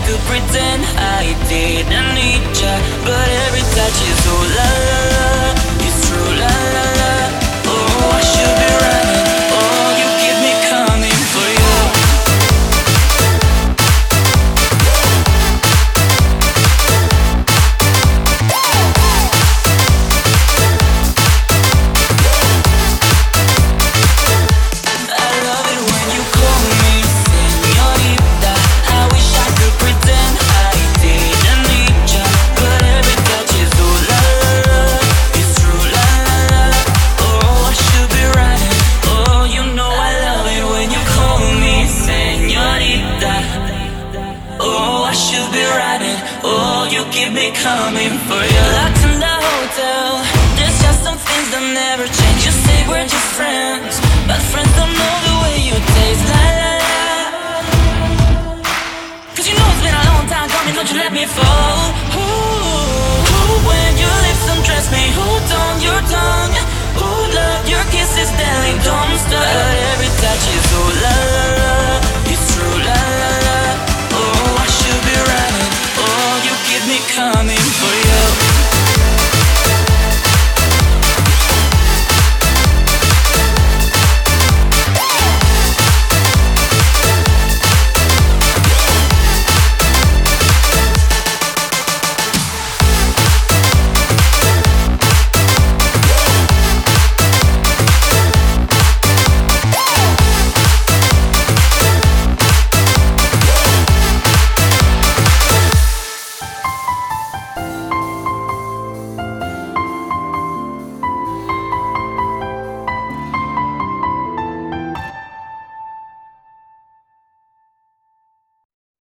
could pretend I didn't need ya, but every touch is ooh la la la. It's true la la la. Oh, I should be running. Oh, you keep me coming for you. Keep me coming for you. Locked in the hotel. There's just some things that never change. You say we're just friends, but friends don't know the way you taste. La la la. Cause you know it's been a long time coming. Don't you let me fall. Ooh, when your lips undress me. Hold on your tongue. Ooh, love your kiss